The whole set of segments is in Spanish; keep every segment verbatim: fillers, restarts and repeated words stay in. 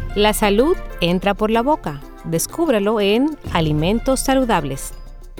La salud entra por la boca. Descúbrelo en Alimentos Saludables.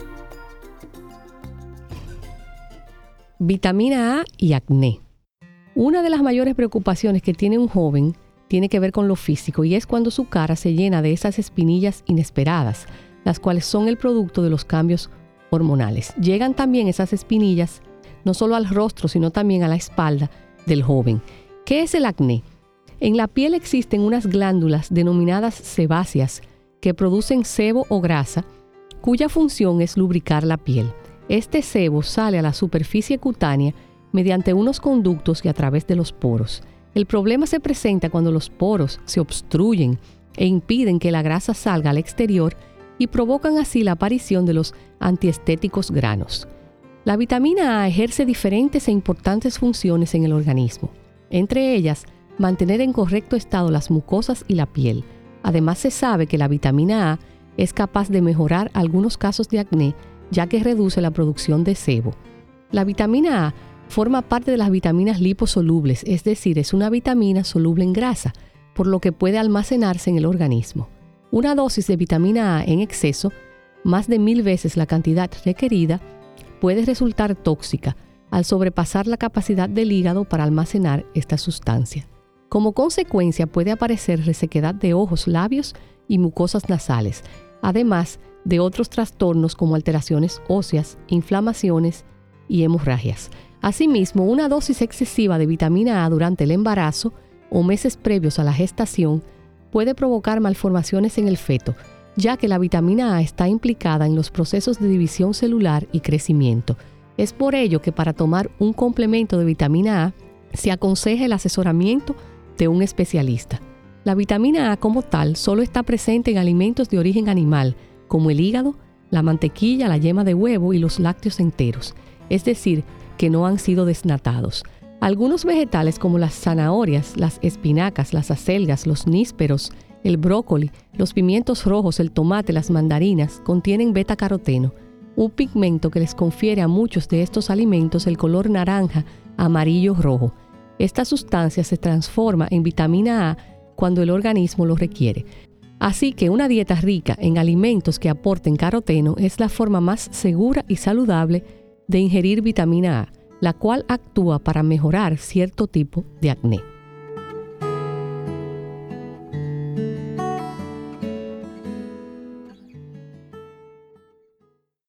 Vitamina A y acné. Una de las mayores preocupaciones que tiene un joven tiene que ver con lo físico y es cuando su cara se llena de esas espinillas inesperadas, las cuales son el producto de los cambios hormonales. Llegan también esas espinillas no solo al rostro, sino también a la espalda del joven. ¿Qué es el acné? En la piel existen unas glándulas denominadas sebáceas que producen sebo o grasa, cuya función es lubricar la piel. Este sebo sale a la superficie cutánea mediante unos conductos y a través de los poros. El problema se presenta cuando los poros se obstruyen e impiden que la grasa salga al exterior y provocan así la aparición de los antiestéticos granos. La vitamina A ejerce diferentes e importantes funciones en el organismo. Entre ellas, mantener en correcto estado las mucosas y la piel. Además, se sabe que la vitamina A es capaz de mejorar algunos casos de acné, ya que reduce la producción de sebo. La vitamina A forma parte de las vitaminas liposolubles, es decir, es una vitamina soluble en grasa, por lo que puede almacenarse en el organismo. Una dosis de vitamina A en exceso, más de mil veces la cantidad requerida, puede resultar tóxica al sobrepasar la capacidad del hígado para almacenar esta sustancia. Como consecuencia, puede aparecer resequedad de ojos, labios y mucosas nasales, además de otros trastornos como alteraciones óseas, inflamaciones y hemorragias. Asimismo, una dosis excesiva de vitamina A durante el embarazo o meses previos a la gestación puede provocar malformaciones en el feto, ya que la vitamina A está implicada en los procesos de división celular y crecimiento. Es por ello que para tomar un complemento de vitamina A se aconseja el asesoramiento de un especialista. La vitamina A como tal solo está presente en alimentos de origen animal, como el hígado, la mantequilla, la yema de huevo y los lácteos enteros, es decir, que no han sido desnatados. Algunos vegetales como las zanahorias, las espinacas, las acelgas, los nísperos, el brócoli, los pimientos rojos, el tomate, las mandarinas contienen beta-caroteno, un pigmento que les confiere a muchos de estos alimentos el color naranja, amarillo, rojo. Esta sustancia se transforma en vitamina A cuando el organismo lo requiere. Así que una dieta rica en alimentos que aporten caroteno es la forma más segura y saludable de ingerir vitamina A, la cual actúa para mejorar cierto tipo de acné.